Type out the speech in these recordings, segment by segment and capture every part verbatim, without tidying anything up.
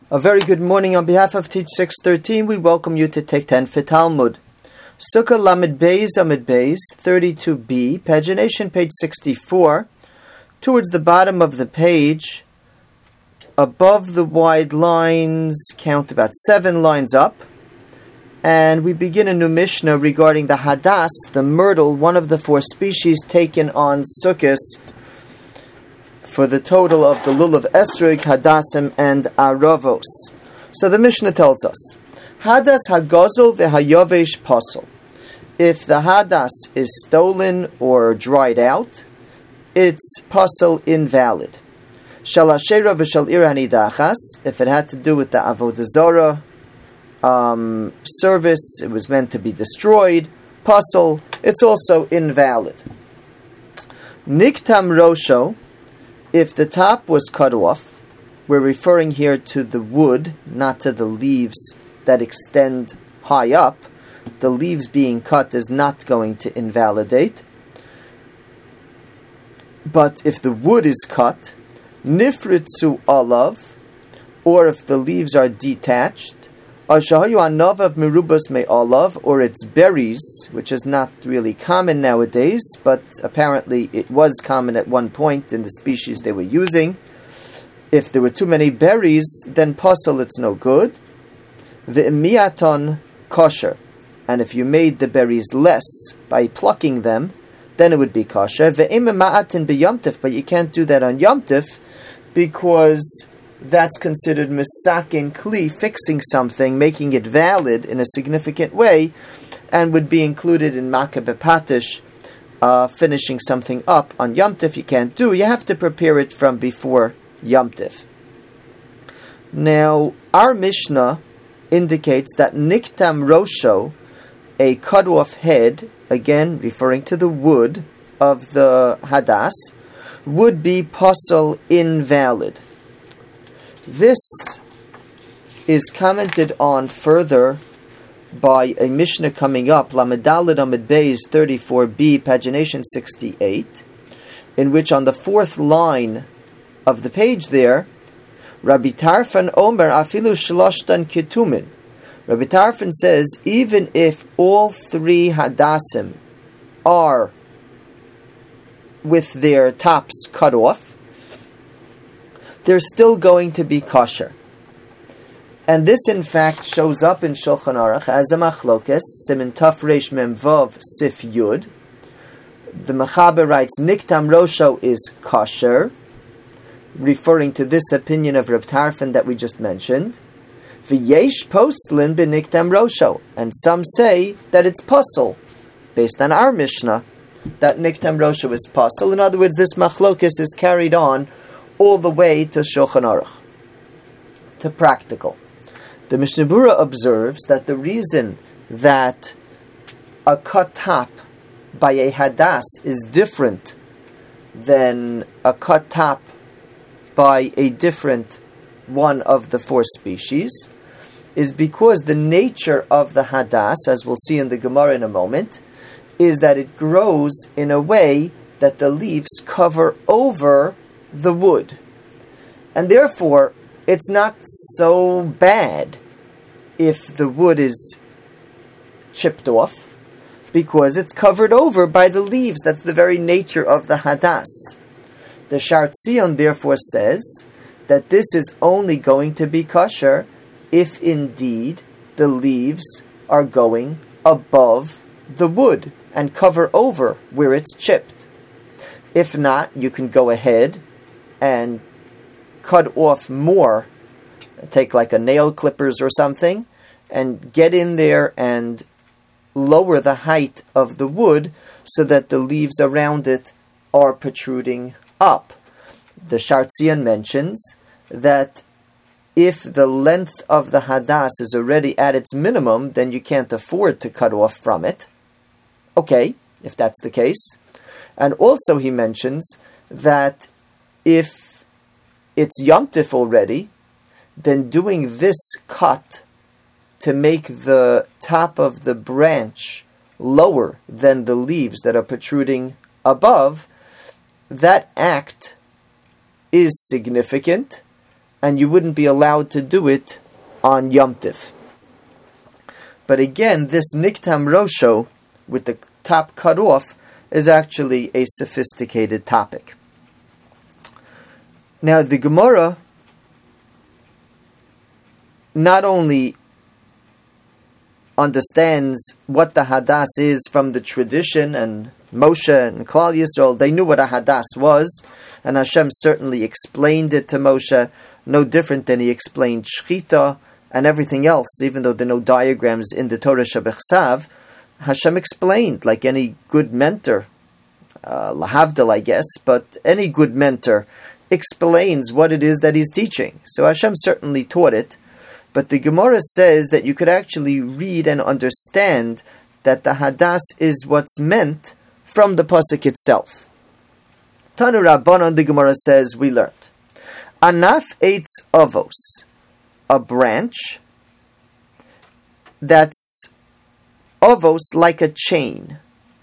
A very good morning on behalf of Teach six thirteen. We welcome you to Take ten for Talmud. Sukkah Lamed Beis Amid Beis thirty-two b, pagination page sixty-four. Towards the bottom of the page, above the wide lines, count about seven lines up. And we begin a new Mishnah regarding the Hadas, the myrtle, one of the four species taken on Sukkot, for the total of the Lulav Esrig, Hadassim, and Aravos. So the Mishnah tells us, Hadas Hagozol v'Hayovesh Pasol. If the Hadas is stolen or dried out, it's Pasol invalid. Shalashera v'Shal Ir Hanidachas. If it had to do with the Avodah Zarah um, service, it was meant to be destroyed, Pasol, it's also invalid. Niktam Rosho. If the top was cut off, we're referring here to the wood, not to the leaves that extend high up. The leaves being cut is not going to invalidate. But if the wood is cut, nifritzu alav, or if the leaves are detached, ashahayu anavav merubas me alav, or its berries, which is not really common nowadays, but apparently it was common at one point in the species they were using. If there were too many berries, then pasal, it's no good. V'imiaton kosher, and if you made the berries less by plucking them, then it would be kosher. Ve'im ma'atin b'yomtiv, but you can't do that on yomtiv because that's considered misakin kli, fixing something, making it valid in a significant way, and would be included in makah bepatish, uh, finishing something up on Yom Tif. You can't do. You have to prepare it from before Yom Tif. Now, our Mishnah indicates that niktam rosho, a cut-off head, again referring to the wood of the hadas, would be pasal invalid. This is commented on further by a Mishnah coming up, Lamedalid Amid Beis thirty-four b, pagination sixty-eight, in which on the fourth line of the page there, Rabbi Tarfon Omer Afilu Shloshtan Ketumin. Rabbi Tarfon says, even if all three Hadassim are with their tops cut off, they're still going to be kosher. And this, in fact, shows up in Shulchan Aruch as a machlokes, Simin Taf Reish Mem Vav Sif Yud. The Mechaber writes, Niktam Rosho is kosher, referring to this opinion of Reb Tarfon that we just mentioned. V'yesh poslin b'niktam Rosho. And some say that it's pasol, based on our Mishnah, that Niktam Rosho is pasol. In other words, this machlokes is carried on all the way to Shulchan Aruch, to practical. The Mishnah Berurah observes that the reason that a cut top by a hadas is different than a cut top by a different one of the four species is because the nature of the hadas, as we'll see in the Gemara in a moment, is that it grows in a way that the leaves cover over the wood. And therefore, it's not so bad if the wood is chipped off, because it's covered over by the leaves. That's the very nature of the hadas. The Shar Tzion therefore says that this is only going to be kosher if indeed the leaves are going above the wood and cover over where it's chipped. If not, you can go ahead and cut off more, take like a nail clippers or something, and get in there and lower the height of the wood so that the leaves around it are protruding up. The Shar Tzion mentions that if the length of the hadas is already at its minimum, then you can't afford to cut off from it. Okay, if that's the case. And also he mentions that if it's Yom Tif already, then doing this cut to make the top of the branch lower than the leaves that are protruding above, that act is significant, and you wouldn't be allowed to do it on Yom Tiv. But again, this Niktam Rosho, with the top cut off, is actually a sophisticated topic. Now, the Gemara not only understands what the Hadas is from the tradition, and Moshe and Klal Yisrael, they knew what a Hadas was, and Hashem certainly explained it to Moshe, no different than he explained Shechita and everything else, even though there are no diagrams in the Torah Shebechsav. Hashem explained, like any good mentor, uh, lahavdil, I guess, but any good mentor explains what it is that he's teaching. So Hashem certainly taught it, but the Gemara says that you could actually read and understand that the Hadas is what's meant from the pasuk itself. Tanu Rabbanon, the Gemara says, we learned Anaf eitz avos, a branch that's avos, like a chain.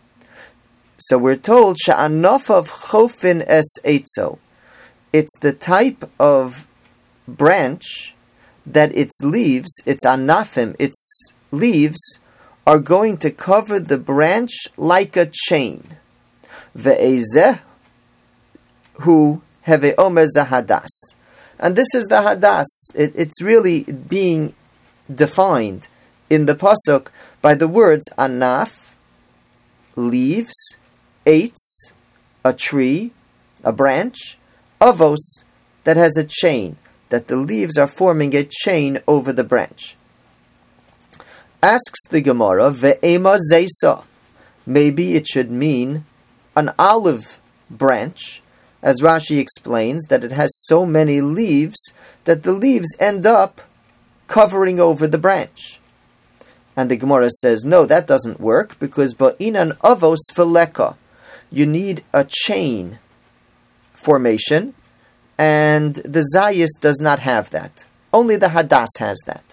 So we're told she'anaf of chofin es eitzo. It's the type of branch that its leaves, its anafim, its leaves, are going to cover the branch like a chain. Ve'ezeh hu heve omer zahadas. And this is the hadas. It, it's really being defined in the pasuk by the words anaf, leaves, eitz, a tree, a branch, avos, that has a chain, that the leaves are forming a chain over the branch. Asks the Gemara, ve'ema zeisa, maybe it should mean an olive branch, as Rashi explains, that it has so many leaves that the leaves end up covering over the branch. And the Gemara says, no, that doesn't work, because ba'inan avos veleka, you need a chain formation, and the Zayis does not have that. Only the Hadas has that.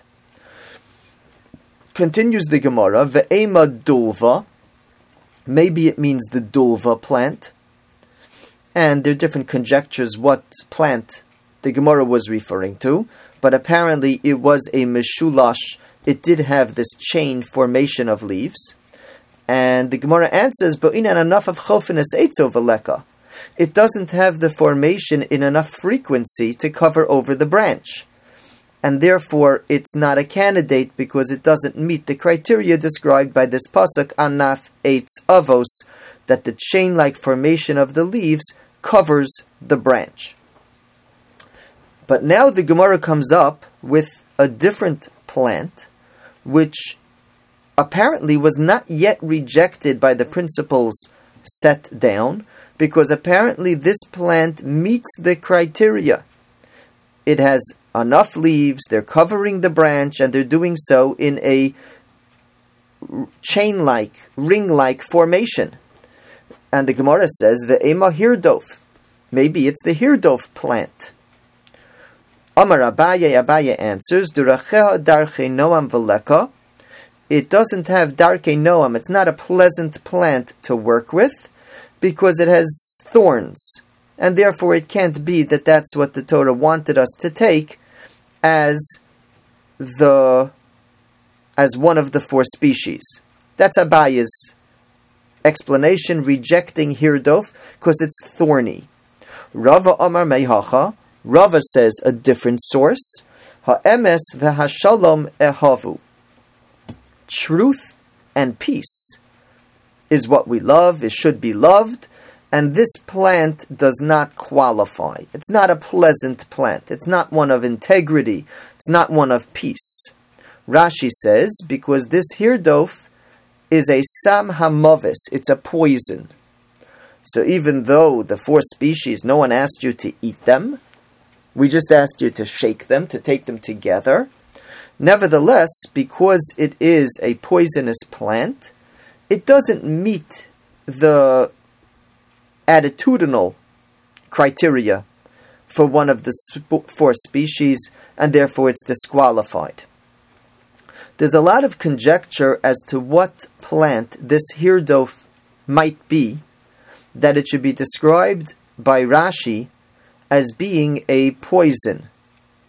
Continues the Gemara, ve'ema dulva, maybe it means the dulva plant, and there are different conjectures what plant the Gemara was referring to, but apparently it was a meshulash, it did have this chain formation of leaves, and the Gemara answers, ba'inan enough of chofin es eitzo veleka, it doesn't have the formation in enough frequency to cover over the branch. And therefore, it's not a candidate because it doesn't meet the criteria described by this pasuk, anaf eitz avos, that the chain-like formation of the leaves covers the branch. But now the Gemara comes up with a different plant, which apparently was not yet rejected by the principles set down, because apparently this plant meets the criteria. It has enough leaves, they're covering the branch, and they're doing so in a chain-like, ring-like formation. And the Gemara says, ve'ema hirdof, maybe it's the hirdof plant. Amar Abaye, Abaye answers, Duracheha darche noam veleka, it doesn't have darke noam, it's not a pleasant plant to work with, because it has thorns, and therefore it can't be that that's what the Torah wanted us to take as the as one of the four species. That's Abaye's explanation, rejecting hirdof because it's thorny. Rava Amar Meihacha, Rava says a different source. Ha'emes v'hashalom ehavu, truth and peace is what we love, it should be loved, and this plant does not qualify. It's not a pleasant plant. It's not one of integrity. It's not one of peace. Rashi says, because this hirdof is a sam hamovis, it's a poison. So even though the four species, no one asked you to eat them, we just asked you to shake them, to take them together. Nevertheless, because it is a poisonous plant, it doesn't meet the attitudinal criteria for one of the sp- four species, and therefore it's disqualified. There's a lot of conjecture as to what plant this hirdof might be, that it should be described by Rashi as being a poison.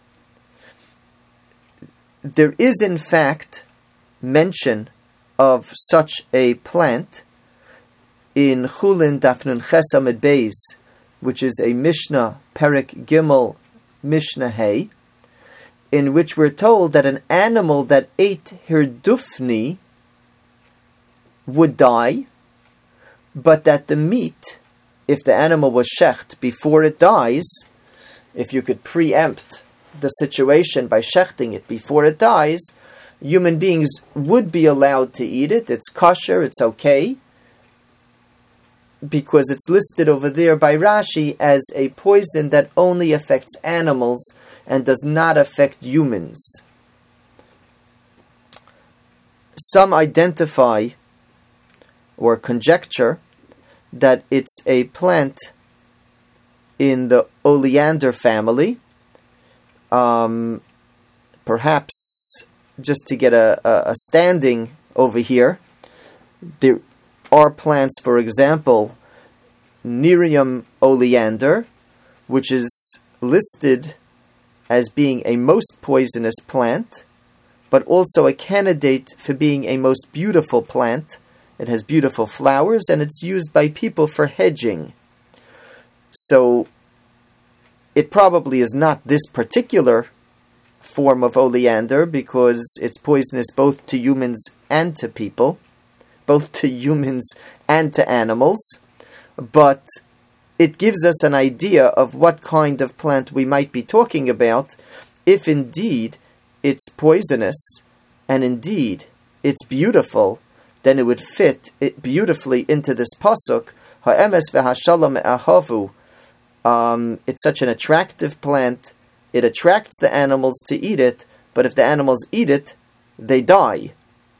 there is in fact mention of such a plant in Chulin Daf Nun Ches Amud Beis, which is a Mishnah, Perek Gimel, Mishnah Hey, in which we're told that an animal that ate hirdufni would die, but that the meat, if the animal was shecht before it dies, if you could preempt the situation by shechting it before it dies, human beings would be allowed to eat it. It's kosher, it's okay, because it's listed over there by Rashi as a poison that only affects animals and does not affect humans. Some identify or conjecture that it's a plant in the oleander family. Um, perhaps just to get a, a, a standing over here, there are plants, for example, Nerium oleander, which is listed as being a most poisonous plant, but also a candidate for being a most beautiful plant. It has beautiful flowers, and it's used by people for hedging. So, it probably is not this particular form of oleander, because it's poisonous both to humans and to people, both to humans and to animals, but it gives us an idea of what kind of plant we might be talking about if indeed it's poisonous and indeed it's beautiful. Then it would fit it beautifully into this pasuk. Ha'emes v'hashalom e'ahavu. Um, it's such an attractive plant. It attracts the animals to eat it, but if the animals eat it, they die.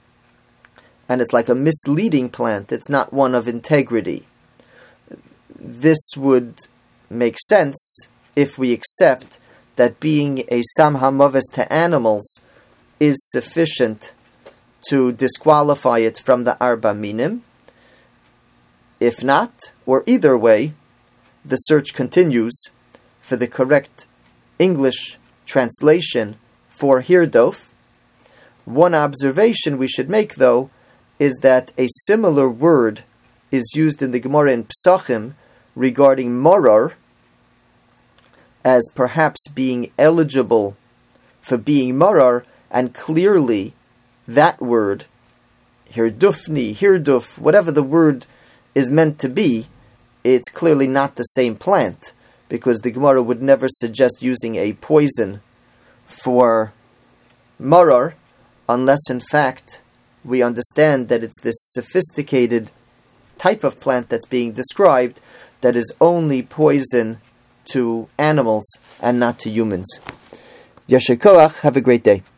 And it's like a misleading plant. It's not one of integrity. This would make sense if we accept that being a sam hamaves to animals is sufficient to disqualify it from the arba minim. If not, or either way, the search continues for the correct English translation for hirdof. One observation we should make, though, is that a similar word is used in the Gemara in Psachim regarding morar as perhaps being eligible for being morar, and clearly that word, hirdufni, hirduf, whatever the word is meant to be, it's clearly not the same plant, because the Gemara would never suggest using a poison for morar, unless in fact we understand that it's this sophisticated type of plant that's being described that is only poison to animals and not to humans. Yasher koach, have a great day.